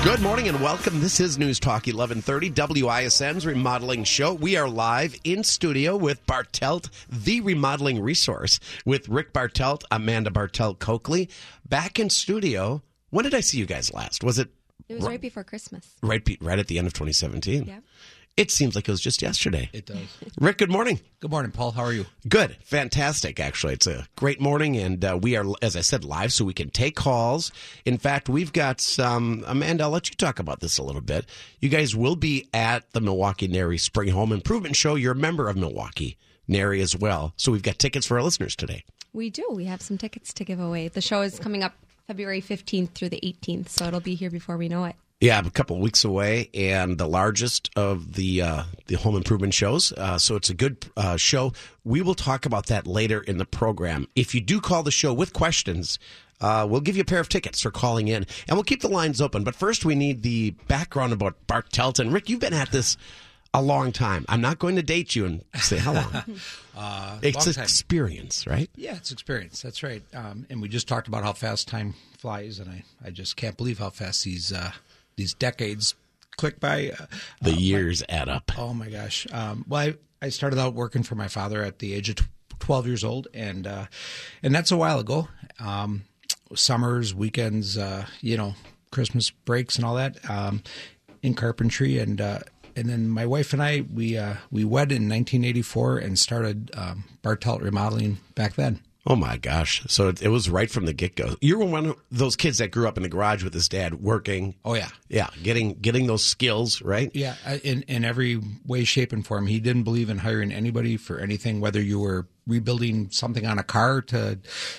Good morning and welcome. This is News Talk 1130, WISN's remodeling show. We are live in studio with Bartelt, the remodeling resource, with Rick Bartelt, Amanda Bartelt-Coakley. Back in studio. When did I see you guys last? Was it? It was right before Christmas. Right at the end of 2017? Yeah. It seems like it was just yesterday. It does. Rick, good morning. Good morning, Paul. How are you? Good. Fantastic, actually. It's a great morning, and we are, as I said, live so we can take calls. In fact, we've got some... Amanda, I'll let you talk about this a little bit. You guys will be at the Milwaukee NARI Spring Home Improvement Show. You're a member of Milwaukee NARI as well, so we've got tickets for our listeners today. We do. We have some tickets to give away. The show is coming up February 15th through the 18th, so it'll be here before we know it. Yeah, a couple of weeks away, and the largest of the home improvement shows. So it's a good show. We will talk about that later in the program. If you do call the show with questions, we'll give you a pair of tickets for calling in, and we'll keep the lines open. But first, we need the background about Bartelt. And Rick, you've been at this a long time. I'm not going to date you and say how long. It's experience, right? Yeah, it's experience. That's right. And we just talked about how fast time flies, and I just can't believe how fast these decades click by. The years add up. Oh, my gosh. Well, I started out working for my father at the age of 12 years old, and that's a while ago. Summers, weekends, Christmas breaks and all that in carpentry. And then my wife and I, we wed in 1984 and started Bartelt Remodeling back then. Oh, my gosh. So it was right from the get-go. You were one of those kids that grew up in the garage with his dad working. Oh, yeah. Yeah, getting those skills, right? Yeah, in every way, shape, and form. He didn't believe in hiring anybody for anything, whether you were rebuilding something on a car to,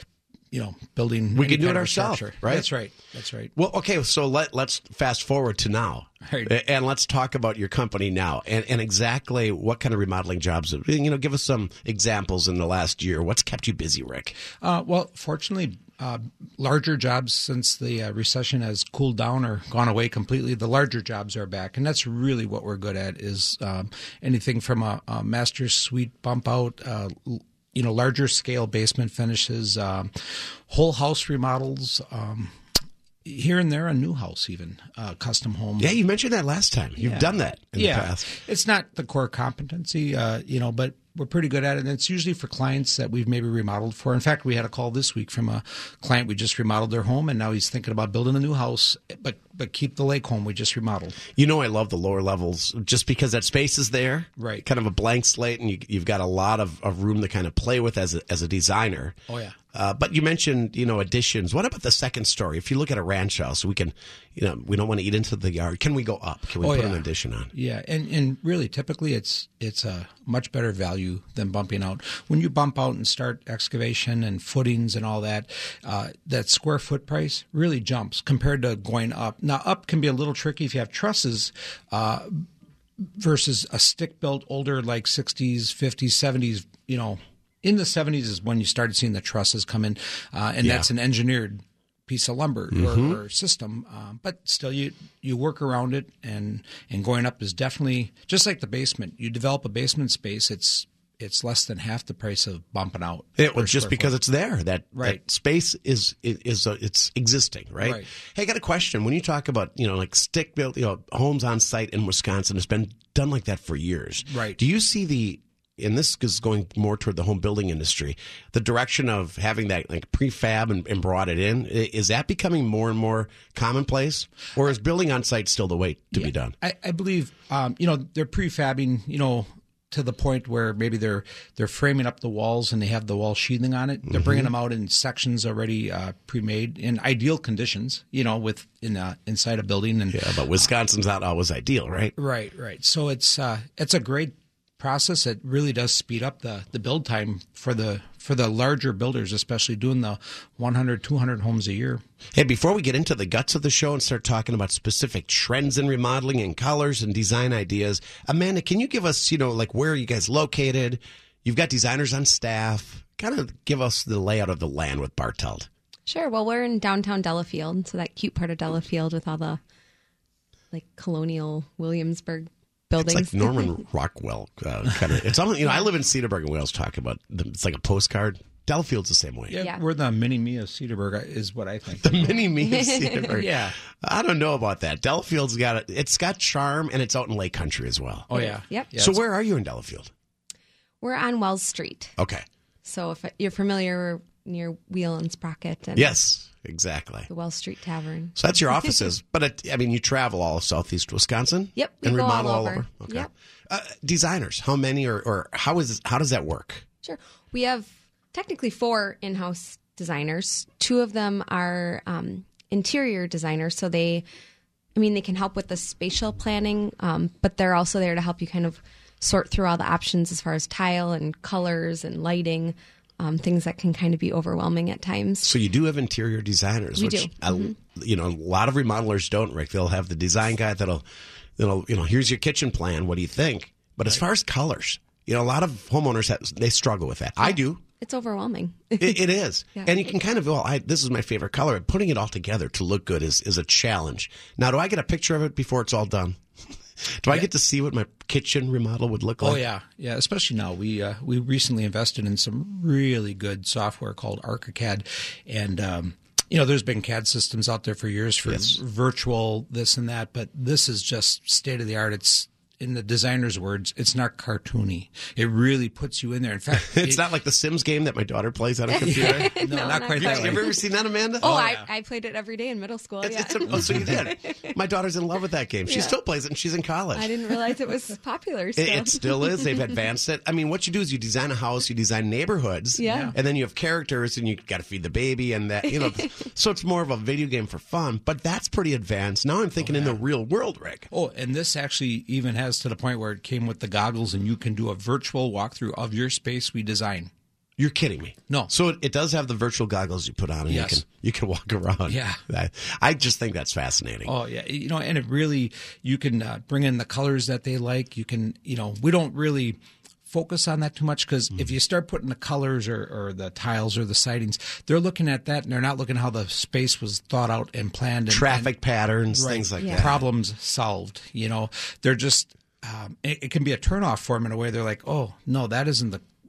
building. We can do it ourselves, right? That's right. Well, okay, so let's fast forward to now. Right. And let's talk about your company now and exactly what kind of remodeling jobs. Give us some examples in the last year. What's kept you busy, Rick? Well, fortunately, larger jobs since the recession has cooled down or gone away completely, the larger jobs are back. And that's really what we're good at is anything from a master suite bump out, larger scale basement finishes, whole house remodels, here and there, a new house even, custom home. Yeah, you mentioned that last time. You've done that in the past. It's not the core competency, but we're pretty good at it. And it's usually for clients that we've maybe remodeled for. In fact, we had a call this week from a client. We just remodeled their home, and now he's thinking about building a new house, but keep the lake home we just remodeled. I love the lower levels just because that space is there. Right. Kind of a blank slate, and you've got a lot of room to kind of play with as a designer. Oh, yeah. But you mentioned, additions. What about the second story? If you look at a ranch house, we can, we don't want to eat into the yard. Can we go up? Can we put an addition on? Yeah, and really, typically, it's a much better value than bumping out. When you bump out and start excavation and footings and all that, that square foot price really jumps compared to going up. Now, up can be a little tricky if you have trusses, versus a stick-built older like 60s, 50s, 70s, in the 70s is when you started seeing the trusses come in, and that's an engineered piece of lumber or system. But still, you work around it, and going up is definitely just like the basement. You develop a basement space, it's less than half the price of bumping out. It was just because it's there. That space is it's existing, right? Right. Hey, I got a question. When you talk about like stick built homes on site in Wisconsin, it's been done like that for years. Right. Do you see and this is going more toward the home building industry, the direction of having that like prefab and brought it in, is that becoming more and more commonplace, or is building on site still the way to be done? I believe they're prefabbing to the point where maybe they're framing up the walls and they have the wall sheathing on it. They're bringing them out in sections already pre-made in ideal conditions, inside a building. And but Wisconsin's not always ideal, right? Right. So it's a great process. It really does speed up the build time for the larger builders, especially doing the 100, 200 homes a year. Hey, before we get into the guts of the show and start talking about specific trends in remodeling and colors and design ideas, Amanda, can you give us, like where are you guys located? You've got designers on staff. Kind of give us the layout of the land with Bartelt. Sure. Well, we're in downtown Delafield, so that cute part of Delafield with all the colonial Williamsburg buildings. It's like Norman Rockwell kind of. It's almost, I live in Cedarburg, and we always talk about it's like a postcard. Delafield's the same way. Yeah. We're the mini me of Cedarburg, is what I think. The mini me of Cedarburg. Yeah. I don't know about that. Delafield's it's got charm, and it's out in Lake Country as well. Oh, yeah. Yep. Yeah, So where are you in Delafield? We're on Wells Street. Okay. So if you're familiar, we're near Wheel and Sprocket and Yes, exactly. the Wells Street Tavern. So that's your offices. But, you travel all of southeast Wisconsin? Yep, we And go remodel all all over. over? Okay. Yep. Designers, how many or how does that work? Sure. We have technically 4 in-house designers. 2 of them are interior designers, so they can help with the spatial planning, but they're also there to help you kind of sort through all the options as far as tile and colors and lighting, things that can kind of be overwhelming at times. So you do have interior designers, We which do. A lot of remodelers don't, Rick. They'll have the design guy that'll here's your kitchen plan. What do you think? But as far as colors, a lot of homeowners they struggle with that. I do. It's overwhelming. It is. Yeah. And you can kind of this is my favorite color. Putting it all together to look good is a challenge. Now, do I get a picture of it before it's all done? Do I get to see what my kitchen remodel would look like? Oh, yeah. Yeah, especially now. We recently invested in some really good software called ArchiCAD. And, there's been CAD systems out there for years for virtual this and that, but this is just state-of-the-art. It's, in the designer's words, it's not cartoony. It really puts you in there. In fact, It's not like the Sims game that my daughter plays on a computer. no, not quite You that way. ever seen that, Amanda? Oh, yeah. I played it every day in middle school. So you did. My daughter's in love with that game. She still plays it, and she's in college. I didn't realize it was popular. So. It still is. They've advanced it. What you do is you design a house, you design neighborhoods, Yeah. and then you have characters, and you got to feed the baby, and that So it's more of a video game for fun. But that's pretty advanced. Now I'm thinking in the real world, Rick. Oh, and this actually even has to the point where it came with the goggles, and you can do a virtual walkthrough of your space we design. You're kidding me. No. So it does have the virtual goggles you put on, and Yes. you can walk around. Yeah. I just think that's fascinating. Oh, yeah. And it really, you can bring in the colors that they like. You can, we don't really focus on that too much because if you start putting the colors or the tiles or the sidings, they're looking at that and they're not looking how the space was thought out and planned. Traffic patterns, right, things like Yeah. that. problems solved. They're just, it can be a turnoff for them in a way. They're like, oh, no, that isn't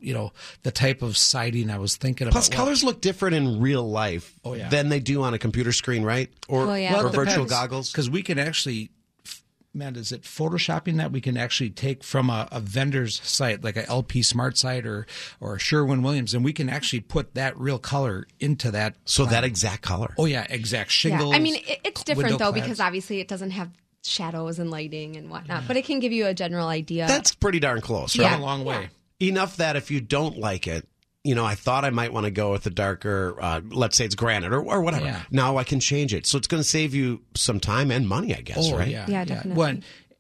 the type of siding I was thinking Plus, about. colors look different in real life yeah. than they do on a computer screen, right? Or, Well, yeah. or Well, it virtual depends. goggles. Because we can actually, man, is it Photoshopping that we can actually take from a vendor's site, like a LP Smart site or a Sherwin-Williams, and we can actually put that real color into that. So plan. that exact color. Oh, yeah, exact Yeah. shingles. It's different window though clads. because obviously it doesn't have shadows and lighting and whatnot, but it can give you a general idea. That's pretty darn close, Come right? Yeah. a long way. Enough that if you don't like it, I thought I might want to go with the darker, let's say it's granite or whatever. Yeah. Now I can change it. So it's going to save you some time and money, I guess, Oh, right? yeah. Yeah, definitely. Well,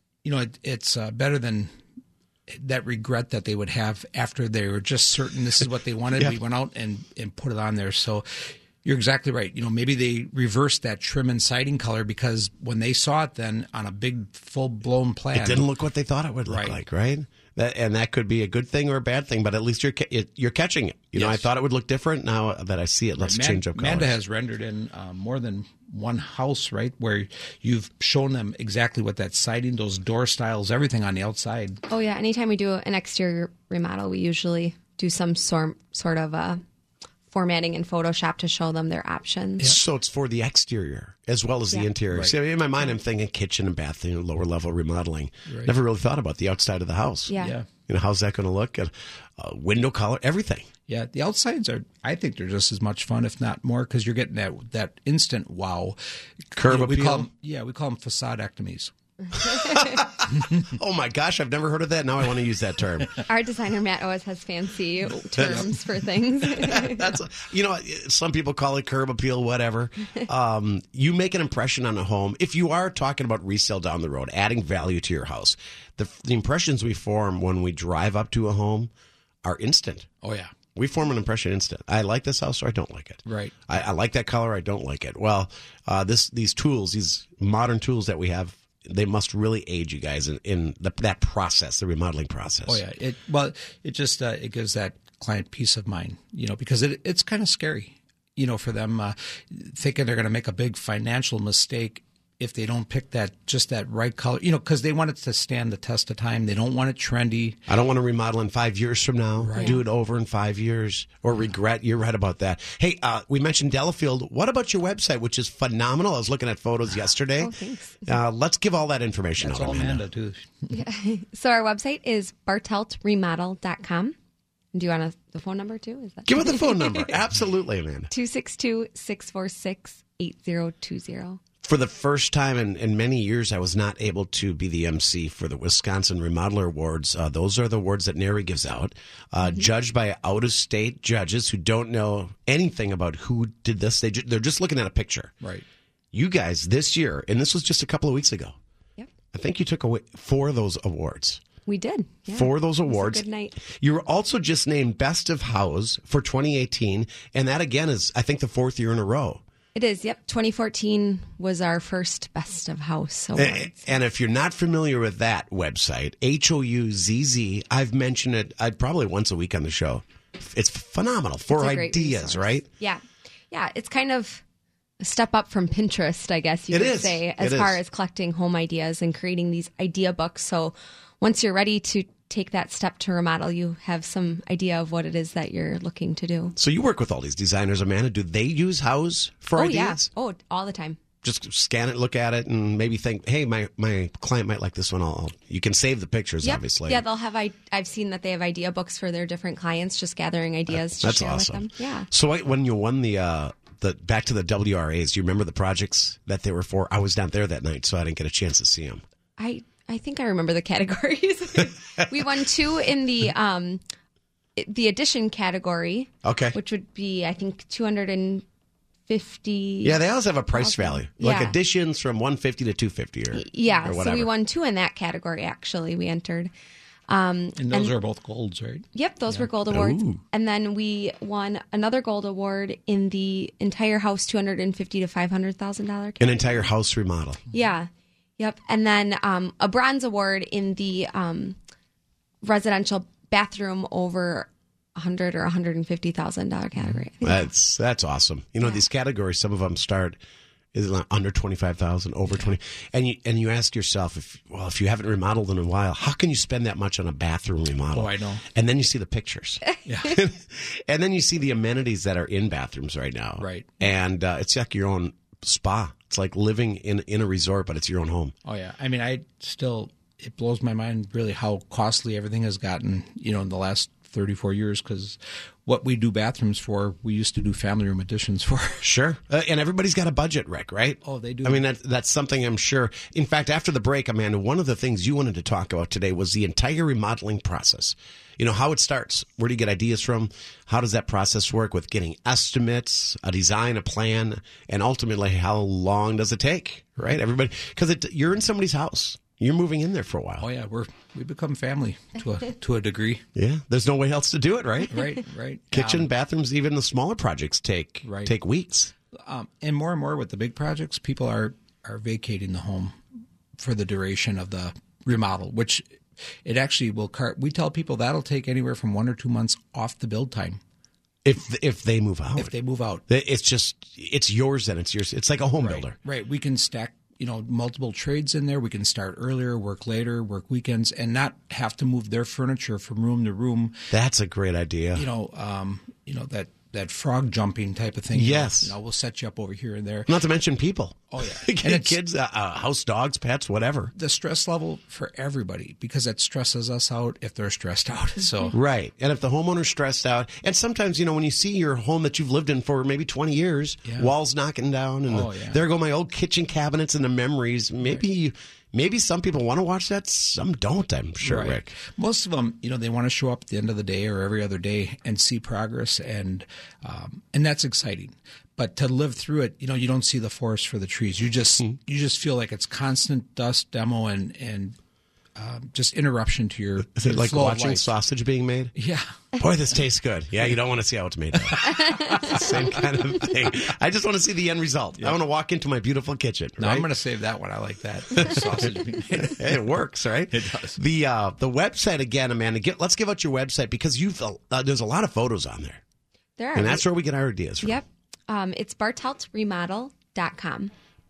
it's better than that regret that they would have after they were just certain this is what they wanted. Yeah. We went out and put it on there. So you're exactly right. Maybe they reversed that trim and siding color because when they saw it then on a big full-blown plan. It didn't look what they thought it would look Right. like, right? That could be a good thing or a bad thing, but at least you're catching it. I Yes. thought it would look different. Now that I see it, let's change up colors. Amanda has rendered in more than one house, right, where you've shown them exactly what that siding, those door styles, everything on the outside. Oh yeah, anytime we do an exterior remodel, we usually do some sort of formatting in Photoshop to show them their options. So it's for the exterior as well as the interior. Right. See, in my mind, I'm thinking kitchen and bathroom, lower level remodeling. Right. Never really thought about the outside of the house. Yeah. Yeah. How's that going to look? Window color, everything. Yeah, the outsides I think they're just as much fun, if not more, because you're getting that instant wow. Curb we appeal? call them, we call them facadectomies. Oh my gosh, I've never heard of that. Now I want to use that term. Our designer Matt always has fancy terms for things. That's some people call it curb appeal, whatever. You make an impression on a home. If you are talking about resale down the road, adding value to your house, the impressions we form when we drive up to a home are instant. Oh, yeah. We form an impression instant. I like this house or I don't like it. Right. I like that color. I don't like it. Well, these tools, these modern tools that we have, they must really aid you guys in that process, the remodeling process. Oh, yeah. It just it gives that client peace of mind, because it's kind of scary, for them thinking they're going to make a big financial mistake if they don't pick that right color, because they want it to stand the test of time. They don't want it trendy. I don't want to remodel in 5 years from now. Right. Do it over in 5 years or regret. You're right about that. Hey, we mentioned Delafield. What about your website, which is phenomenal? I was looking at photos yesterday. Oh, thanks. Let's give all that information That's out, all Amanda, too. Yeah. So our website is barteltremodel.com. Do you want the phone number too? Is that Give it the phone number. Absolutely, Amanda. 262-646-8020. For the first time in many years, I was not able to be the MC for the Wisconsin Remodeler Awards. Those are the awards that NARI gives out, judged by out-of-state judges who don't know anything about who did this. They're just looking at a picture. Right. You guys, this year, and this was just a couple of weeks ago, Yep. I think you took away 4 of those awards. We did. Yeah. 4 of those It was awards. a good night. You were also just named Best of House for 2018, and that, again, is, I think, the 4th year in a row. It is. Yep. 2014 was our first Best of House awards. And if you're not familiar with that website, HOUZZ, I've mentioned it probably once a week on the show. It's phenomenal for It's a great ideas, resource. right? Yeah. Yeah. It's kind of a step up from Pinterest, I guess you It could is. say, as It far is. as collecting home ideas and creating these idea books. So once you're ready to take that step to remodel, you have some idea of what it is that you're looking to do. So you work with all these designers, Amanda. Do they use House for ideas? Yeah. Oh, all the time. Just scan it, look at it, and maybe think, hey, my client might like this one. You can save the pictures, Yep. obviously. Yeah, they'll have. I've seen that they have idea books for their different clients, just gathering ideas to That's share awesome. with them. Yeah. So when you won the back to the WRAs, do you remember the projects that they were for? I was not there that night, so I didn't get a chance to see them. I think I remember the categories. We won 2 in the addition category. Okay. Which would be, I think, 250. Yeah, they always have a price value. Like Yeah. additions from 150 to 250 or Yeah. or So whatever. we won 2 in that category. Actually, we entered. And those are both golds, right? Yep, those were gold awards. Ooh. And then we won another gold award in the entire house, $250,000 to $500,000. An entire house remodel. Yeah. Yep. And then a bronze award in the residential bathroom over $100,000 or $150,000 category. I think. That's awesome. You know, these categories, some of them start is like under 25,000, over 20. And you ask yourself, if you haven't remodeled in a while, how can you spend that much on a bathroom remodel? Oh, I know. And then you see the pictures. Yeah. And then you see the amenities that are in bathrooms right now. Right. And it's like your own spa. It's like living in a resort, but it's your own home. Oh, yeah. I mean, it blows my mind really how costly everything has gotten, in the last 34 years, because what we do bathrooms for, we used to do family room additions for. Sure. And everybody's got a budget, Rick, right? Oh, they do. I mean, that's something I'm sure. In fact, after the break, Amanda, one of the things you wanted to talk about today was the entire remodeling process. You know, how it starts. Where do you get ideas from? How does that process work with getting estimates, a design, a plan, and ultimately how long does it take, right? Everybody, because you're in somebody's house. You're moving in there for a while. Oh, yeah. We become family to a degree. Yeah. There's no way else to do it, right? Right. Kitchen, bathrooms, even the smaller projects take weeks. And more with the big projects, people are vacating the home for the duration of the remodel, which it actually will. We tell people that'll take anywhere from 1 or 2 months off the build time. If they move out. If they move out. It's yours then. It's yours. It's like a home builder. Right. We can stack, multiple trades in there. We can start earlier, work later, work weekends, and not have to move their furniture from room to room. That's a great idea. That frog jumping type of thing. Yes. We'll set you up over here and there. Not to mention people. Oh, yeah. And kids, house dogs, pets, whatever. The stress level for everybody, because it stresses us out if they're stressed out. So Right. And if the homeowner's stressed out, and sometimes, when you see your home that you've lived in for maybe 20 years, walls knocking down, and there go my old kitchen cabinets and the memories. Maybe some people want to watch that, some don't, I'm sure, Right. Rick. Most of them, they want to show up at the end of the day or every other day and see progress, and that's exciting. But to live through it, you don't see the forest for the trees. You just feel like it's constant dust, demo, and just interruption to your Is it like flow of watching life. sausage being made? Yeah. Boy, this tastes good. Yeah, you don't want to see how it's made. Though. It's the same kind of thing. I just want to see the end result. I want to walk into my beautiful kitchen. No, right? I'm going to save that one. I like that sausage. It works, right? It does. The website again, Amanda. Let's give out your website because there's a lot of photos on there, There are. and that's where we get our ideas from. Yep. It's barteltremodel.com.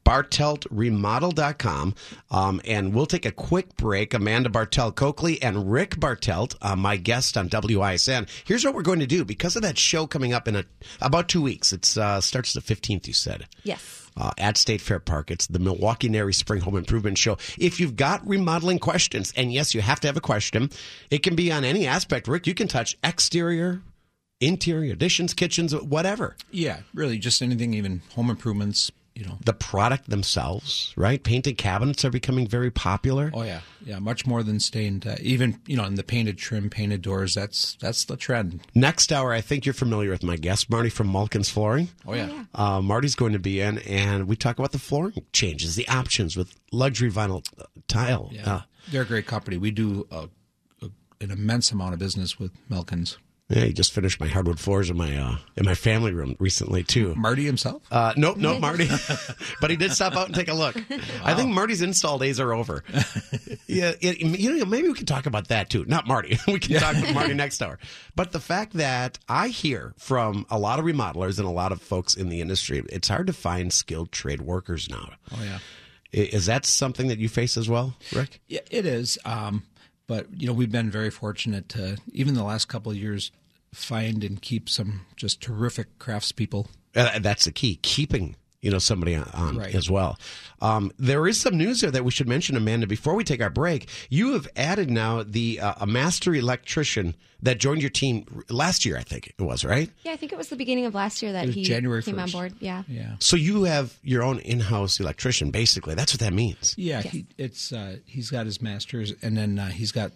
BarteltRemodel.com. And we'll take a quick break. Amanda Bartelt-Coakley and Rick Bartelt, my guest on WISN. Here's what we're going to do. Because of that show coming up in about 2 weeks, it starts the 15th, you said. Yes. At State Fair Park. It's the Milwaukee Nary Spring Home Improvement Show. If you've got remodeling questions, and yes, you have to have a question, it can be on any aspect. Rick, you can touch exterior, interior, additions, kitchens, whatever. Yeah, really, just anything, even home improvements, The product themselves, right? Painted cabinets are becoming very popular. Oh, yeah. Yeah, much more than stained. Even, in the painted trim, painted doors, that's the trend. Next hour, I think you're familiar with my guest, Marty from Mulkins Flooring. Oh, yeah. Marty's going to be in, and we talk about the flooring changes, the options with luxury vinyl tile. Yeah. They're a great company. We do an immense amount of business with Mulkins. Yeah, he just finished my hardwood floors in my family room recently too. Marty himself? Nope, Marty. But he did stop out and take a look. Wow. I think Marty's install days are over. Yeah, maybe we can talk about that too. Not Marty. We can talk with Marty next hour. But the fact that I hear from a lot of remodelers and a lot of folks in the industry, it's hard to find skilled trade workers now. Oh yeah. Is that something that you face as well, Rick? Yeah, it is. But, we've been very fortunate to, even the last couple of years, find and keep some just terrific craftspeople. That's the key, keeping somebody on right. as well. There is some news there that we should mention, Amanda, before we take our break. You have added now a master electrician that joined your team last year, I think it was, right? Yeah, I think it was the beginning of last year that he January came 1st. on board. Yeah. So you have your own in-house electrician, basically. That's what that means. Yeah, Yes. he's got his master's, and then he's got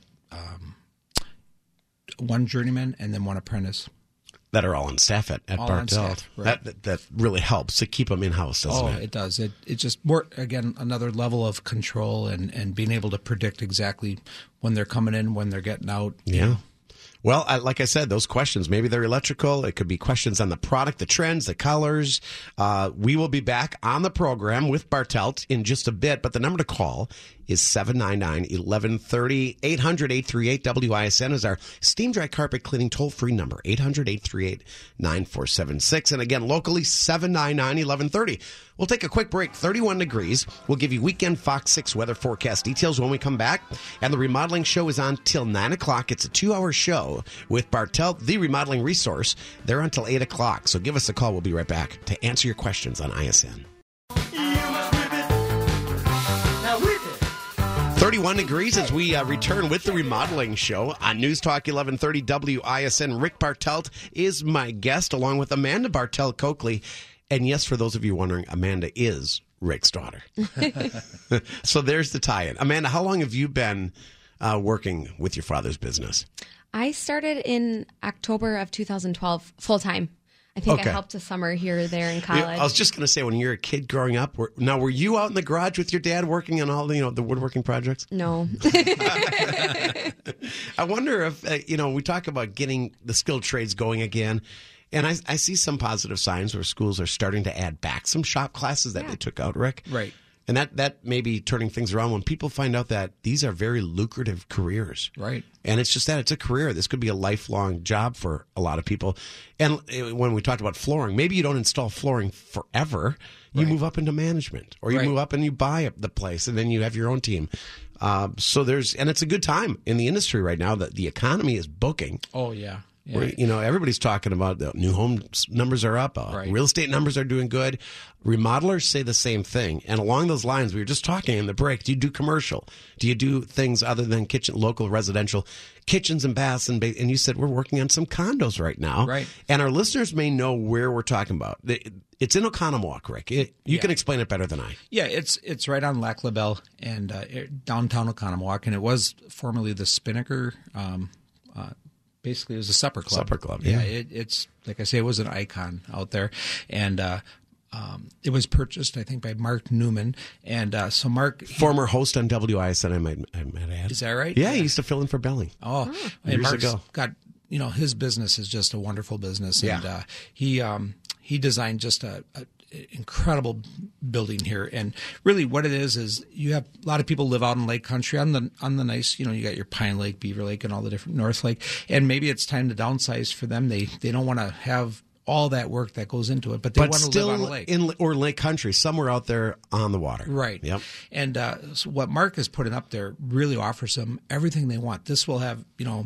one journeyman and then one apprentice. That are all on staff at All on Bartelt. staff, right. That really helps to keep them in-house, doesn't it? It does. It just more, again, another level of control and being able to predict exactly when they're coming in, when they're getting out. Yeah. Well, like I said, those questions, maybe they're electrical. It could be questions on the product, the trends, the colors. We will be back on the program with Bartelt in just a bit, but the number to call is 799-1130. 800-838-WISN is our steam dry carpet cleaning toll-free number, 800-838-9476. And again, locally, 799-1130. We'll take a quick break, 31 degrees. We'll give you weekend Fox 6 weather forecast details when we come back. And the remodeling show is on till 9 o'clock. It's a 2-hour show with Bartelt, the remodeling resource. They're until 8 o'clock. So give us a call. We'll be right back to answer your questions on ISN. 31 degrees as we return with the remodeling show on News Talk 1130 WISN. Rick Bartelt is my guest, along with Amanda Bartelt-Coakley. And yes, for those of you wondering, Amanda is Rick's daughter. So there's the tie-in. Amanda, how long have you been working with your father's business? I started in October of 2012 full-time. I think I helped a summer here or there in college. I was just going to say, when you were a kid growing up, were you out in the garage with your dad working on all the woodworking projects? No. I wonder if, we talk about getting the skilled trades going again. And I see some positive signs where schools are starting to add back some shop classes that they took out, Rick. Right. And that may be turning things around when people find out that these are very lucrative careers. Right. And it's just that it's a career. This could be a lifelong job for a lot of people. And when we talked about flooring, maybe you don't install flooring forever. You move up into management, or you move up and you buy the place, and then you have your own team. And it's a good time in the industry right now that the economy is booking. Oh, yeah. Where, everybody's talking about the new home numbers are up. Real estate numbers are doing good. Remodelers say the same thing. And along those lines, we were just talking in the break. Do you do commercial? Do you do things other than local residential kitchens and baths? And you said we're working on some condos right now. Right. And our listeners may know where we're talking about. It's in Oconomowoc, Rick. You can explain it better than I. Yeah, it's right on Lac La Belle and downtown Oconomowoc. And it was formerly the Spinnaker basically, it was a supper club. Supper club, yeah. It's like I say, it was an icon out there, and it was purchased, I think, by Mark Newman, and so Mark, former host on WISN, I might add. Is that right? Yeah, he used to fill in for Belling. And years Mark's ago. got his business is just a wonderful business, and he designed just a incredible building here. And really what it is you have a lot of people live out in Lake Country on the nice, you got your Pine Lake, Beaver Lake, and all the different North Lake, and maybe it's time to downsize for them. They don't want to have all that work that goes into it. But they want to still live on a lake. or lake country, somewhere out there on the water. Right. Yep. And so what Mark is putting up there really offers them everything they want. This will have,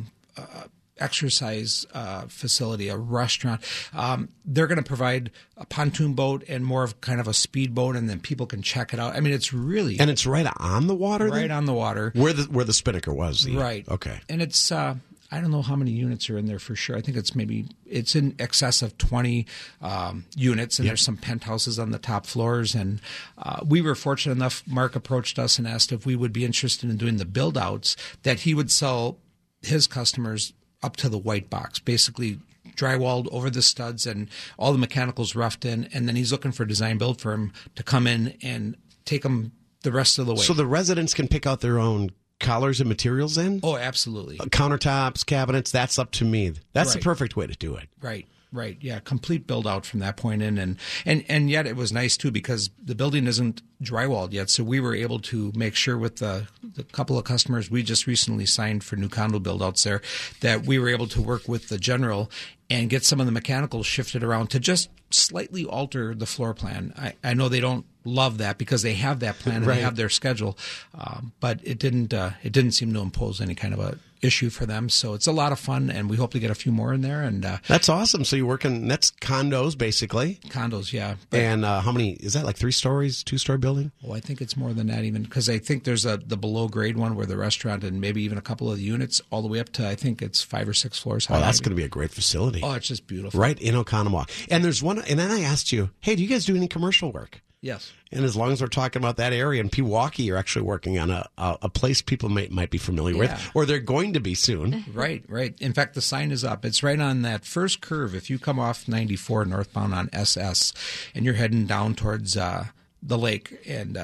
exercise facility, a restaurant. They're going to provide a pontoon boat and more of kind of a speedboat, and then people can check it out. I mean, it's really And it's right on the water. right on the water. Where the Spinnaker was. Right. Okay. And it's I don't know how many units are in there for sure. I think it's in excess of 20 units, and there's some penthouses on the top floors. And we were fortunate enough. Mark approached us and asked if we would be interested in doing the build outs, that he would sell his customers up to the white box, basically drywalled over the studs and all the mechanicals roughed in. And then he's looking for a design build firm to come in and take them the rest of the way. So the residents can pick out their own collars and materials in? Oh, absolutely. Countertops, cabinets, that's up to me. That's the perfect way to do it. Right. Yeah, complete build out from that point in, and yet it was nice too because the building isn't drywalled yet, so we were able to make sure with the couple of customers we just recently signed for new condo build outs there that we were able to work with the general and get some of the mechanicals shifted around to just slightly alter the floor plan. I know they don't love that because they have that plan and they have their schedule, but it didn't seem to impose any kind of a issue for them. So it's a lot of fun, and we hope to get a few more in there. And that's awesome. So you're working, that's condos basically. Condos, yeah. And how many, is that like 3 stories, 2-story building? Oh, I think it's more than that even, because I think there's the below grade one where the restaurant and maybe even a couple of the units all the way up to, I think it's 5 or 6 floors high. Oh, that's going to be a great facility. Oh, it's just beautiful. Right in Oconomowoc. And there's one, and then I asked you, hey, do you guys do any commercial work? Yes. And as long as we're talking about that area in Pewaukee, you're actually working on a place people might be familiar with, or they're going to be soon. Right. In fact, the sign is up. It's right on that first curve. If you come off 94 northbound on SS and you're heading down towards the lake, and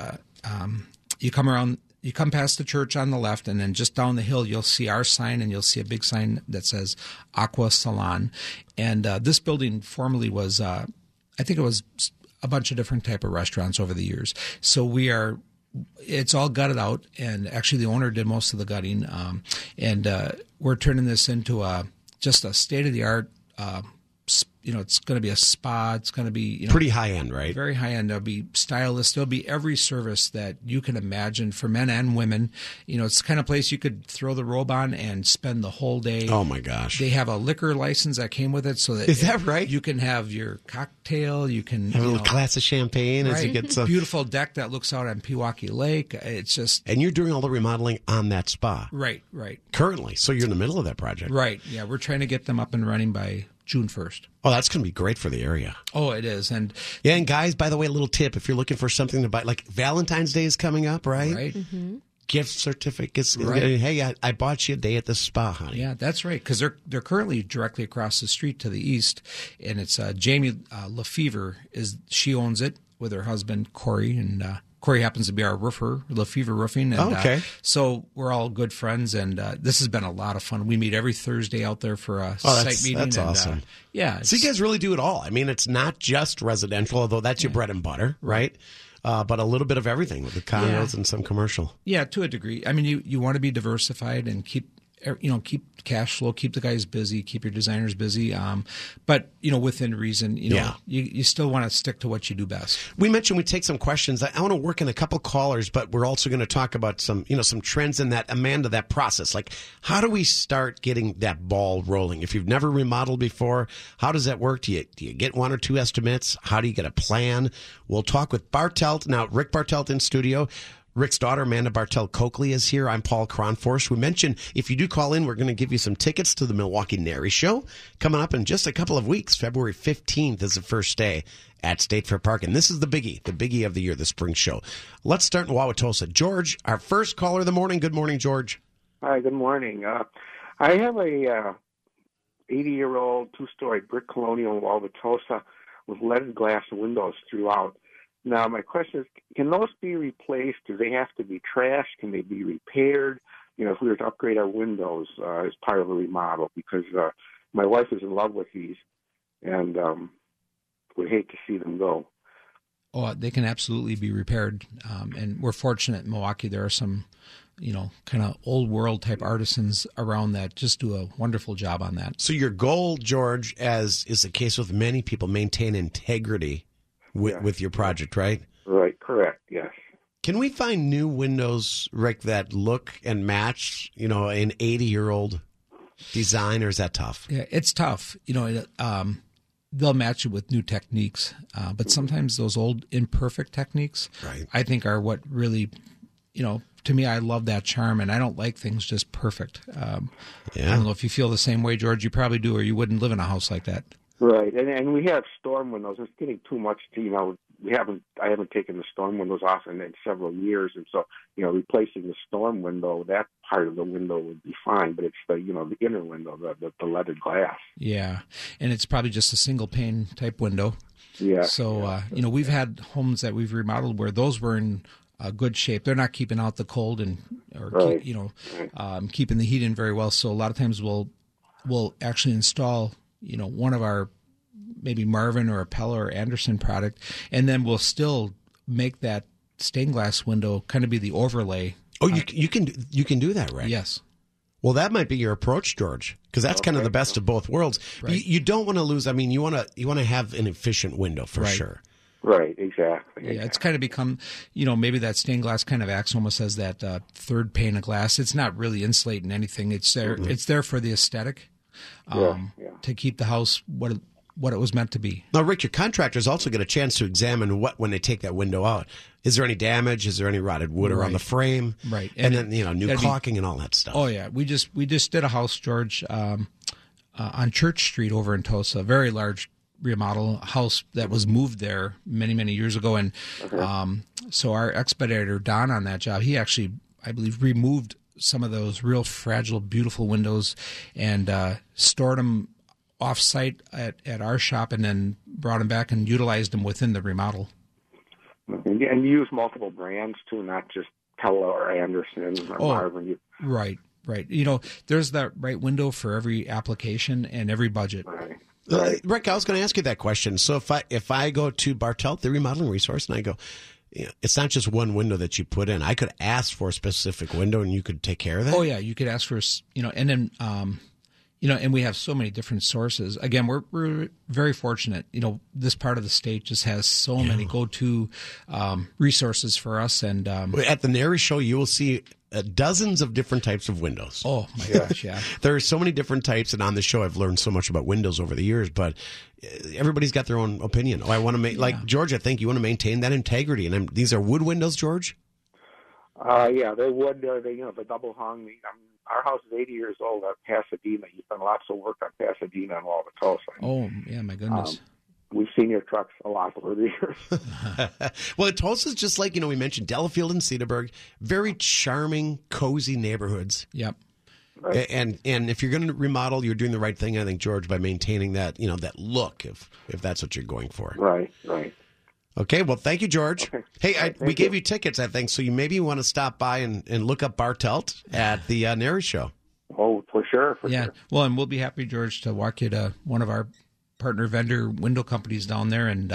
you come around, you come past the church on the left, and then just down the hill, you'll see our sign, and you'll see a big sign that says Aqua Salon. And this building formerly was, I think it was a bunch of different type of restaurants over the years. So it's all gutted out, and actually the owner did most of the gutting. And we're turning this into just a state-of-the-art, it's going to be a spa. It's going to be pretty high end, right? Very high end. There'll be stylists. There'll be every service that you can imagine for men and women. It's the kind of place you could throw the robe on and spend the whole day. Oh my gosh! They have a liquor license that came with it, so that is that right? You can have your cocktail. You can have a little glass of champagne as you get some beautiful deck that looks out on Pewaukee Lake. It's just and you're doing all the remodeling on that spa, right? Currently, so you're in the middle of that project, right? Yeah, we're trying to get them up and running by June 1st. Oh, that's going to be great for the area. Oh, it is. And guys, by the way, a little tip. If you're looking for something to buy, like Valentine's Day is coming up, right? Right. Mm-hmm. Gift certificates. Right. Hey, I bought you a day at the spa, honey. Yeah, that's right. Because they're currently directly across the street to the east. And it's Jamie Lefevre. She owns it with her husband, Corey. And Corey happens to be our roofer, Lefevre Roofing. And, okay. So we're all good friends, and this has been a lot of fun. We meet every Thursday out there for a site meeting. That's awesome. So you guys really do it all. I mean, it's not just residential, although that's your bread and butter, right? But a little bit of everything with the condos and some commercial. Yeah, to a degree. I mean, you want to be diversified and keep cash flow, keep the guys busy, keep your designers busy. But, within reason, you still want to stick to what you do best. We mentioned we take some questions. I want to work in a couple callers, but we're also going to talk about some trends in that, Amanda, that process. Like, how do we start getting that ball rolling? If you've never remodeled before, how does that work? Do you get 1 or 2 estimates? How do you get a plan? We'll talk with Bartelt. Now, Rick Bartelt in studio. Rick's daughter, Amanda Bartelt Coakley, is here. I'm Paul Kronforce. We mentioned if you do call in, we're going to give you some tickets to the Milwaukee NARI Show coming up in just a couple of weeks. February 15th is the first day at State Fair Park. And this is the biggie of the year, the spring show. Let's start in Wauwatosa. George, our first caller of the morning. Good morning, George. Hi, good morning. I have a 80-year-old 2-story brick colonial in Wauwatosa with leaded glass windows throughout. Now, my question is, can those be replaced? Do they have to be trashed? Can they be repaired? If we were to upgrade our windows as part of a remodel, because my wife is in love with these and would hate to see them go. Oh, they can absolutely be repaired. And we're fortunate in Milwaukee. There are some kind of old world type artisans around that just do a wonderful job on that. So your goal, George, as is the case with many people, maintain integrity with your project, right? Right, correct, yes. Can we find new windows, Rick, that look and match, an 80-year-old design, or is that tough? Yeah, it's tough. They'll match it with new techniques, but sometimes those old imperfect techniques, right, I think are what really, to me, I love that charm, and I don't like things just perfect. I don't know if you feel the same way, George. You probably do, or you wouldn't live in a house like that. Right, and we have storm windows. It's getting too much to, I haven't taken the storm windows off in several years, and so, replacing the storm window, that part of the window would be fine, but it's the inner window, the leaded glass. Yeah, and it's probably just a single pane type window. Yeah. So, we've had homes that we've remodeled where those were in good shape. They're not keeping out the cold keeping the heat in very well. So a lot of times we'll actually install, one of our maybe Marvin or a Pella or Anderson product, and then we'll still make that stained glass window kind of be the overlay. Oh, you can do that, right? Yes. Well, that might be your approach, George, because that's kind of the best of both worlds. Right. You don't want to lose. I mean, you want to have an efficient window for sure. Right, exactly. Yeah, it's kind of become, maybe that stained glass kind of acts almost as that third pane of glass. It's not really insulating anything. It's there. Mm-hmm. It's there for the aesthetic, to keep the house what it was meant to be. Now, Rick, your contractors also get a chance to examine when they take that window out. Is there any damage? Is there any rotted wood around the frame? Right, and then new caulking and all that stuff. Oh yeah, we just did a house, George, on Church Street over in Tosa, a very large remodel house that was moved there many years ago, and so our expediter Don on that job, he actually, I believe, removed some of those real fragile, beautiful windows and stored them off-site at our shop, and then brought them back and utilized them within the remodel. And you use multiple brands too, not just Pella or Anderson or Marvin. Right. There's that right window for every application and every budget. Right. Rick, I was going to ask you that question. So if I go to Bartelt, the remodeling resource, and I go, it's not just one window that you put in. I could ask for a specific window, and you could take care of that. Oh yeah, you could ask for, and then and we have so many different sources. Again, we're very fortunate. This part of the state just has so many go-to resources for us. And at the NARI show, you will see dozens of different types of windows. Oh my gosh, yeah. There are so many different types, and on the show, I've learned so much about windows over the years. But everybody's got their own opinion. I want to make like George. I think you want to maintain that integrity. And these are wood windows, George. Yeah, they're wood. The double hung. Our house is 80 years old at Pasadena. You've done lots of work on Pasadena and Wauwatosa. Oh, yeah, my goodness. We've seen your trucks a lot over the years. Well, Tulsa's just like, we mentioned Delafield and Cedarburg, very charming, cozy neighborhoods. Yep. Right. And if you're going to remodel, you're doing the right thing, I think, George, by maintaining that, that look, if that's what you're going for. Right. Okay, well, thank you, George. Okay. Hey, we gave you tickets, I think, so you maybe want to stop by and look up Bartelt at the NARI show. Oh, for sure. Sure. Well, and we'll be happy, George, to walk you to one of our partner vendor window companies down there, and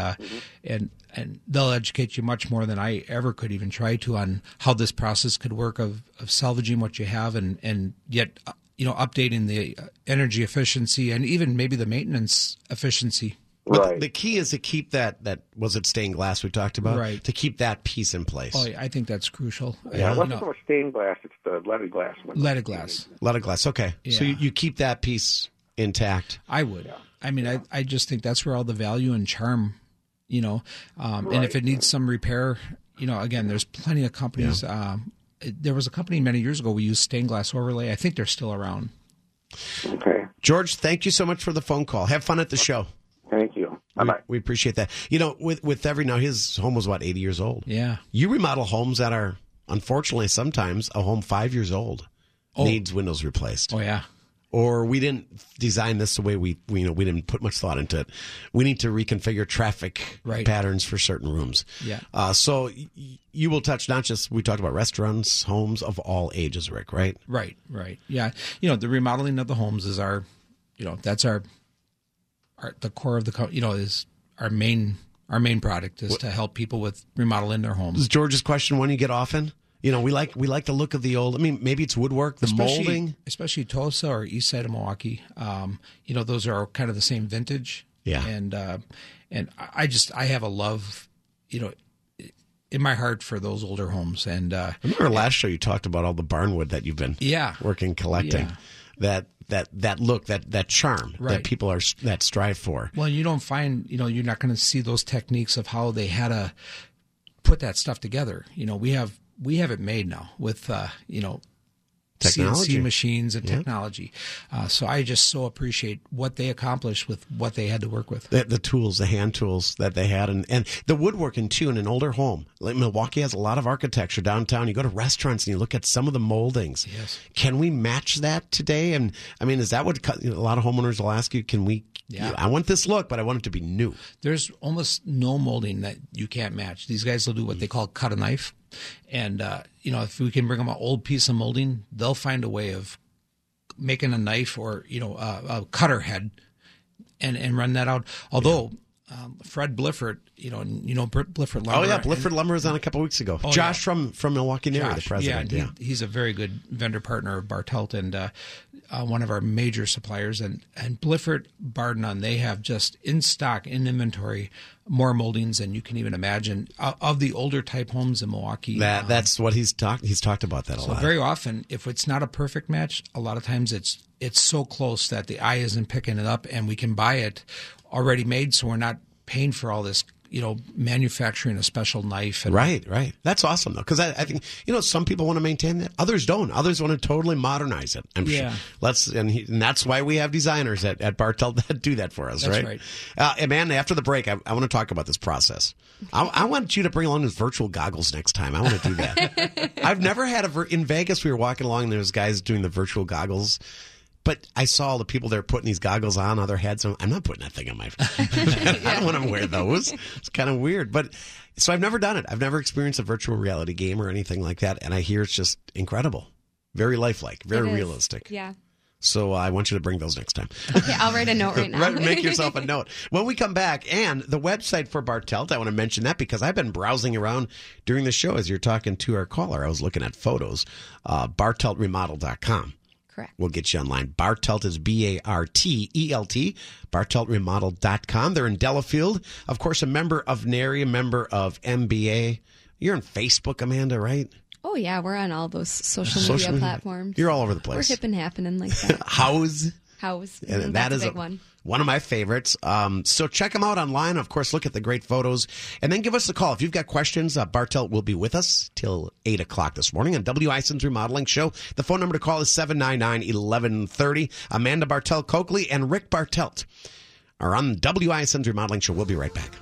and they'll educate you much more than I ever could even try to on how this process could work of salvaging what you have and yet updating the energy efficiency and even maybe the maintenance efficiency. But the key is to keep that was it stained glass we talked about? Right. To keep that piece in place. Oh, yeah, I think that's crucial. Yeah, it wasn't so much stained glass, it's the leaded glass one. Leaded glass. Leaded glass, okay. Yeah. So you keep that piece intact. I would. Yeah. I mean, I just think that's where all the value and charm, and if it needs some repair, again, there's plenty of companies. Yeah. There was a company many years ago, we used stained glass overlay. I think they're still around. Okay. George, thank you so much for the phone call. Have fun at the show. Thank you. Bye-bye. We appreciate that. With now his home was 80 years old. Yeah. You remodel homes that are, unfortunately, sometimes a home 5 years old needs windows replaced. Oh, yeah. Or we didn't design this the way we didn't put much thought into it. We need to reconfigure traffic patterns for certain rooms. Yeah. So you will touch not just, we talked about restaurants, homes of all ages, Rick, right? Right. Yeah. The remodeling of the homes is our, that's our the core of the, is our main product is to help people with remodeling their homes. Is George's question one you get often? You know, we like the look of the old. I mean, maybe it's woodwork, the molding, especially Tulsa or east side of Milwaukee. You know, those are kind of the same vintage. Yeah. And I have a love, you know, in my heart for those older homes. And I remember last show you talked about all the barnwood that you've been working collecting. Yeah. That look, that charm that people that strive for. Well, you don't find, you know, you're not going to see those techniques of how they had to put that stuff together. You know, we have it made now with you know, technology. CNC machines and technology. So I just so appreciate what they accomplished with what they had to work with. The tools, the hand tools that they had, and the woodworking too in an older home. Like Milwaukee has a lot of architecture downtown. You go to restaurants and you look at some of the moldings. Yes. Can we match that today? And I mean, is that what a lot of homeowners will ask you? Can we? Yeah. I want this look, but I want it to be new. There's almost no molding that you can't match. These guys will do what they call cut a knife. And, you know, if we can bring them an old piece of molding, they'll find a way of making a knife or, you know, a cutter head and run that out. Although Fred Blifford, you know Blifford Lumber. Oh, yeah. Blifford Lumber was on a couple of weeks ago. Oh, Josh from Milwaukee Nary, the president. Yeah, he's a very good vendor partner of Bartelt and one of our major suppliers. And Blifford Bardnon, they have just in stock, in inventory, more moldings than you can even imagine of the older type homes in Milwaukee. That's what he's talked about that a lot. So very often, if it's not a perfect match, a lot of times it's so close that the eye isn't picking it up, and we can buy it already made, so we're not paying for all this, you know, manufacturing a special knife. Right. That's awesome, though, because I think, you know, some people want to maintain that. Others don't. Others want to totally modernize it. I'm sure. And that's why we have designers at Bartelt that do that for us, that's right? Amanda, after the break, I want to talk about this process. I want you to bring along those virtual goggles next time. I want to do that. I've never had in Vegas, we were walking along, and there was guys doing the virtual goggles. But I saw all the people there putting these goggles on other heads. I'm not putting that thing on my face. I don't want to wear those. It's kind of weird. But so I've never done it. I've never experienced a virtual reality game or anything like that. And I hear it's just incredible. Very lifelike, very realistic. Yeah. So I want you to bring those next time. Okay, I'll write a note right now. Make yourself a note. When we come back, and the website for Bartelt, I want to mention that because I've been browsing around during the show as you're talking to our caller. I was looking at photos, barteltremodel.com. Correct. We'll get you online. Bartelt is Bartelt, barteltremodel.com. They're in Delafield. Of course, a member of NARI, a member of MBA. You're on Facebook, Amanda, right? Oh, yeah. We're on all those social media platforms. You're all over the place. We're hip and happening like that. House. And that is a big one. One of my favorites. So check them out online. Of course, look at the great photos. And then give us a call. If you've got questions, Bartelt will be with us till 8 o'clock this morning on WISN's Remodeling Show. The phone number to call is 799-1130. Amanda Bartelt-Coakley and Rick Bartelt are on WISN's Remodeling Show. We'll be right back.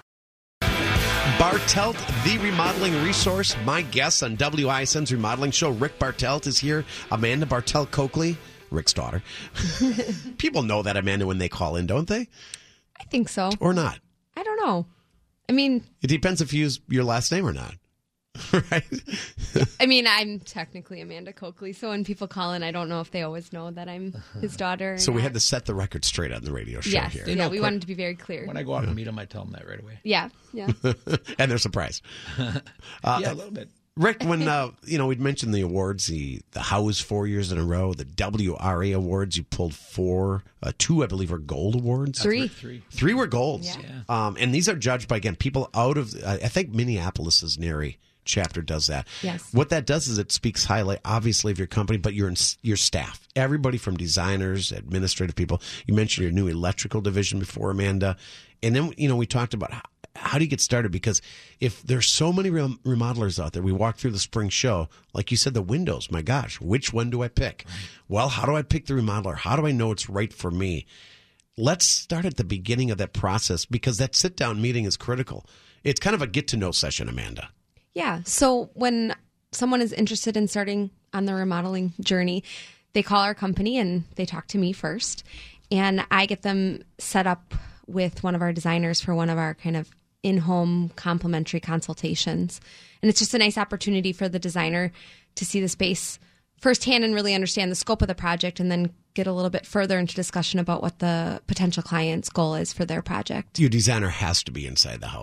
Bartelt, the remodeling resource. My guest on WISN's Remodeling Show, Rick Bartelt, is here. Amanda Bartelt-Coakley, Rick's daughter. People know that, Amanda, when they call in, don't they? I think so. Or not? I don't know. I mean... It depends if you use your last name or not. Right? I mean, I'm technically Amanda Coakley, so when people call in, I don't know if they always know that I'm his daughter. So we had to set the record straight on the radio show here. Yeah, we wanted to be very clear. When I go out and meet them, I tell them that right away. Yeah. And they're surprised. Yeah, a little bit. Rick, when we'd mentioned the awards, the House 4 years in a row, the WRA awards, you pulled 4, 2 I believe were gold awards. 3. 3 were golds. Yeah. And these are judged by, again, people out of, I think Minneapolis's NARI chapter does that. Yes. What that does is it speaks highly, obviously, of your company, but your staff, everybody from designers, administrative people. You mentioned your new electrical division before, Amanda. And then, we talked about how do you get started? Because if there's so many remodelers out there, we walked through the spring show, like you said, the windows, my gosh, which one do I pick? Right. Well, how do I pick the remodeler? How do I know it's right for me? Let's start at the beginning of that process because that sit-down meeting is critical. It's kind of a get-to-know session, Amanda. Yeah. So when someone is interested in starting on the remodeling journey, they call our company and they talk to me first. And I get them set up with one of our designers for one of our kind of in-home complimentary consultations. And it's just a nice opportunity for the designer to see the space firsthand and really understand the scope of the project and then get a little bit further into discussion about what the potential client's goal is for their project. Your designer has to be inside the house.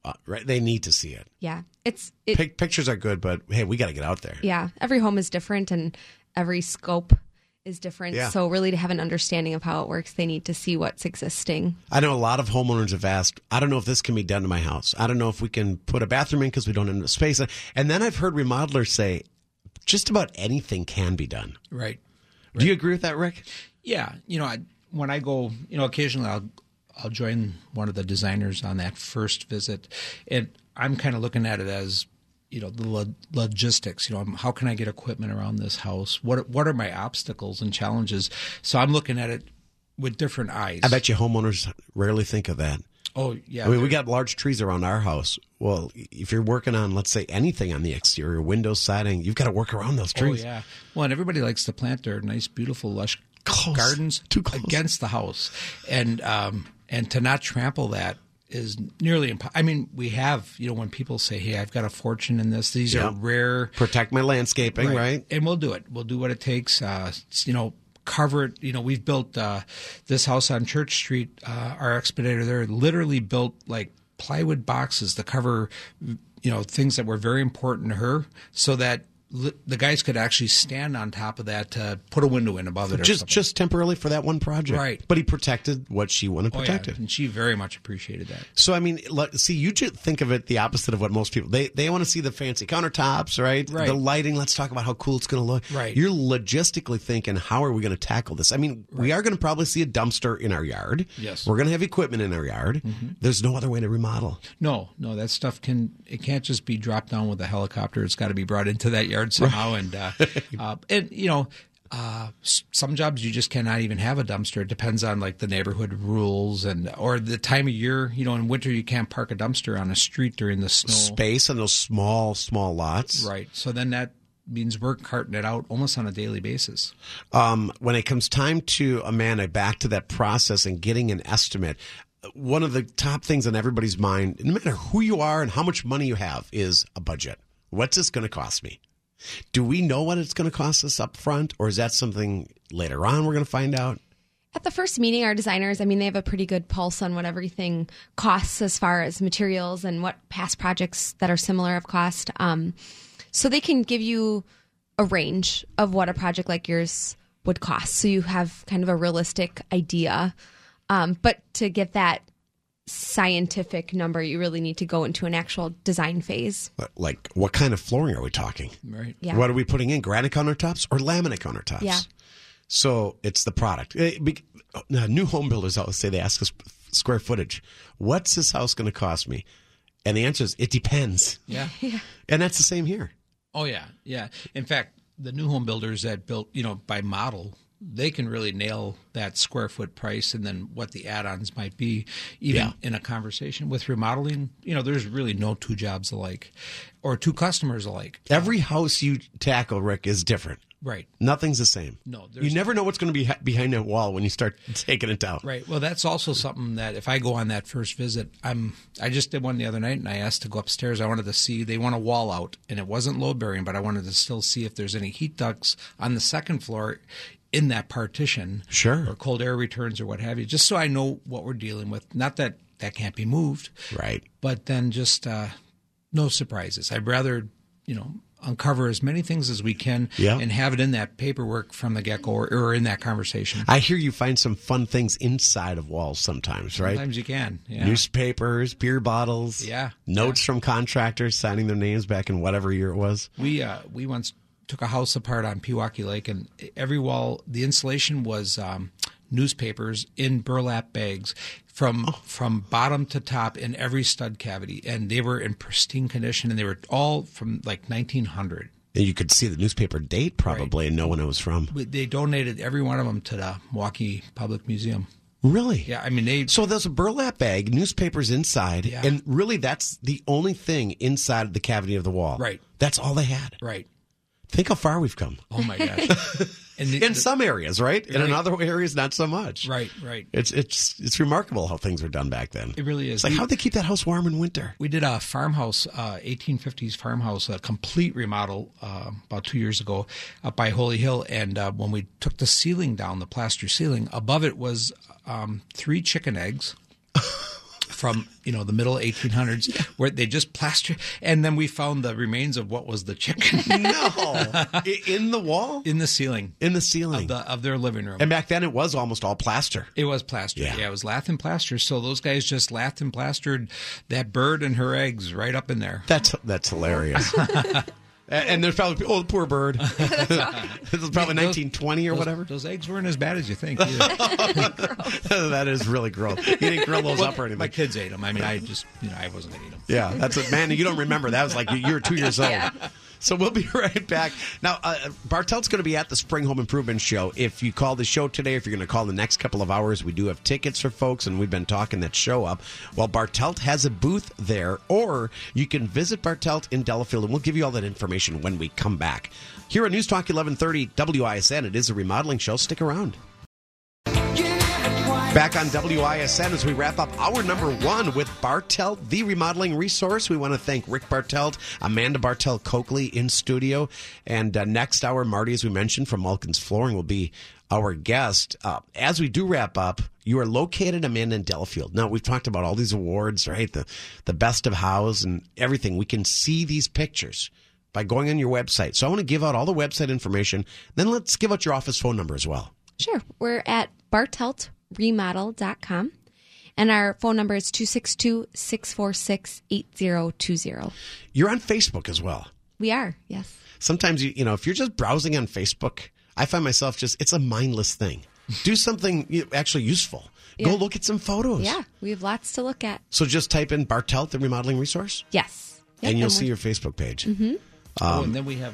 right? They need to see it. Yeah. Pictures are good, but hey, we got to get out there. Yeah. Every home is different and every scope is different. Yeah. So really to have an understanding of how it works, they need to see what's existing. I know a lot of homeowners have asked, I don't know if this can be done to my house. I don't know if we can put a bathroom in because we don't have enough space. And then I've heard remodelers say just about anything can be done. Right. Do you agree with that, Rick? Yeah. When I go, occasionally I'll join one of the designers on that first visit, and I'm kind of looking at it as, the logistics. How can I get equipment around this house? What are my obstacles and challenges? So I'm looking at it with different eyes. I bet you homeowners rarely think of that. Oh, yeah. I mean, we got large trees around our house. Well, if you're working on, let's say, anything on the exterior, windows, siding, you've got to work around those trees. Oh, yeah. Well, and everybody likes to plant their nice, beautiful, lush gardens Too close. Against the house. And to not trample that is nearly impossible. I mean, we have, when people say, hey, I've got a fortune in this. These are rare. Protect my landscaping, right? And we'll do it. We'll do what it takes. Cover it. We've built this house on Church Street. Our expediter there literally built like plywood boxes to cover, things that were very important to her, so that the guys could actually stand on top of that to put a window in above it. Just temporarily for that one project, right? But he protected what she wanted protected, and she very much appreciated that. So I mean, see, you just think of it the opposite of what most people they want to see the fancy countertops, right? The lighting. Let's talk about how cool it's going to look. Right. You're logistically thinking, how are we going to tackle this? I mean, we are going to probably see a dumpster in our yard. Yes, we're going to have equipment in our yard. Mm-hmm. There's no other way to remodel. No, that stuff can't just be dropped down with a helicopter. It's got to be brought into that yard somehow. Right. Some jobs you just cannot even have a dumpster. It depends on like the neighborhood rules or the time of year. In winter you can't park a dumpster on a street during the snow. Space on those small lots. Right. So then that means we're carting it out almost on a daily basis. When it comes time to, Amanda, back to that process and getting an estimate, one of the top things on everybody's mind, no matter who you are and how much money you have, is a budget. What's this going to cost me? Do we know what it's going to cost us up front, or is that something later on we're going to find out? At the first meeting, our designers, they have a pretty good pulse on what everything costs as far as materials and what past projects that are similar have cost. So they can give you a range of what a project like yours would cost. So you have kind of a realistic idea. But to get that scientific number, you really need to go into an actual design phase. Like, what kind of flooring are we talking? Right. Yeah. What are we putting in? Granite countertops or laminate countertops? Yeah. So it's the product. New home builders always say, they ask us square footage. What's this house going to cost me? And the answer is, it depends. Yeah. And that's the same here. Oh, yeah. Yeah. In fact, the new home builders that built, by model, they can really nail that square foot price and then what the add-ons might be, even in a conversation. With remodeling, there's really no two jobs alike or two customers alike. Every house you tackle, Rick, is different. Right. Nothing's the same. No. You never know what's going to be behind a wall when you start taking it down. Right. Well, that's also something that if I go on that first visit, I just did one the other night and I asked to go upstairs. I wanted to see, they want a wall out and it wasn't load bearing, but I wanted to still see if there's any heat ducts on the second floor in that partition. Sure. Or cold air returns or what have you, just so I know what we're dealing with. Not that can't be moved. Right. But then just no surprises. I'd rather, uncover as many things as we can and have it in that paperwork from the get-go or in that conversation. I hear you find some fun things inside of walls sometimes, right? Sometimes you can. Yeah. Newspapers, beer bottles, notes from contractors signing their names back in whatever year it was. We once took a house apart on Pewaukee Lake, and every wall, the insulation was newspapers in burlap bags from bottom to top in every stud cavity, and they were in pristine condition, and they were all from like 1900. And you could see the newspaper date probably and know when it was from. They donated every one of them to the Milwaukee Public Museum. Really? Yeah, I mean So there's a burlap bag, newspapers inside, and really that's the only thing inside the cavity of the wall. Right. That's all they had. Right. Think how far we've come. Oh my gosh! In some areas, right? And in other areas, not so much. Right. It's remarkable how things were done back then. It really is. It's like, how'd they keep that house warm in winter? We did a farmhouse, 1850s farmhouse, a complete remodel about 2 years ago up by Holy Hill. And when we took the ceiling down, the plaster ceiling, above it was 3 chicken eggs. from the middle 1800s where they just plastered, and then we found the remains of what was the chicken. No, in the wall, in the ceiling of their living room. And back then it was almost all plaster. It was plastered. Yeah, it was lath and plaster. So those guys just lathed and plastered that bird and her eggs right up in there. That's hilarious. And there's probably, the poor bird. This is probably 1920 or whatever. Those eggs weren't as bad as you think. That is really gross. You didn't grill those up or anything. My kids ate them. I mean, I just, I wasn't going to eat them. Yeah, that's it. Man, you don't remember. That was like you were 2 years old. Yeah. So we'll be right back. Now, Bartelt's going to be at the Spring Home Improvement Show. If you call the show today, if you're going to call the next couple of hours, we do have tickets for folks, and we've been talking that show up. Well, Bartelt has a booth there, or you can visit Bartelt in Delafield, and we'll give you all that information when we come back. Here at News Talk 1130 WISN, it is a remodeling show. Stick around. Back on WISN as we wrap up hour number 1 with Bartelt, the remodeling resource. We want to thank Rick Bartelt, Amanda Bartelt-Coakley in studio. And next hour, Marty, as we mentioned, from Malkin's Flooring will be our guest. As we do wrap up, you are located, Amanda, in Delafield. Now, we've talked about all these awards, right? The best of house and everything. We can see these pictures by going on your website. So I want to give out all the website information. Then let's give out your office phone number as well. Sure. We're at barteltremodel.com, and our phone number is 262-646-8020. You're on Facebook as well. We are, yes. Sometimes, if you're just browsing on Facebook, I find myself it's a mindless thing. Do something actually useful. Yeah. Go look at some photos. Yeah, we have lots to look at. So just type in Bartelt, the remodeling resource? Yes. Yep, and you'll see your Facebook page. Mm-hmm. And then we have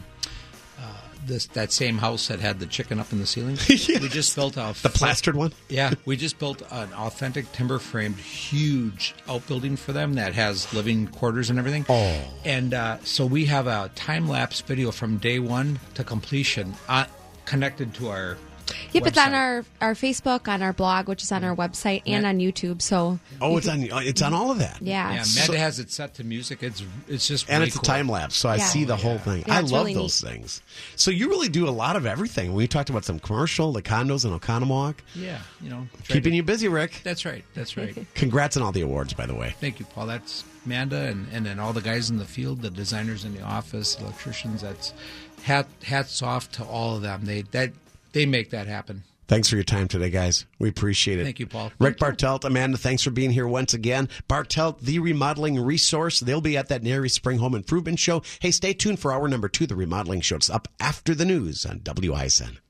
that same house that had the chicken up in the ceiling. Yes. We just built the plastered one. Yeah, we just built an authentic timber framed huge outbuilding for them that has living quarters and everything. Oh, and so we have a time lapse video from day one to completion connected to our. Yep, website. It's on our Facebook, on our blog, which is on our website, and on YouTube. So it's on all of that. Yeah. Amanda has it set to music. It's just and really it's cool. a time lapse, so I see the whole thing. Yeah, I love really those things. So you really do a lot of everything. We talked about some commercial, the condos in Oconomowoc. Yeah, keeping you busy, Rick. That's right. Congrats on all the awards, by the way. Thank you, Paul. That's Amanda, and then all the guys in the field, the designers in the office, electricians. That's hats off to all of them. They make that happen. Thanks for your time today, guys. We appreciate it. Thank you, Paul. Rick Bartelt, Amanda, thanks for being here once again. Bartelt, the remodeling resource. They'll be at that NARI Spring Home Improvement Show. Hey, stay tuned for hour number 2, the remodeling show. It's up after the news on WISN.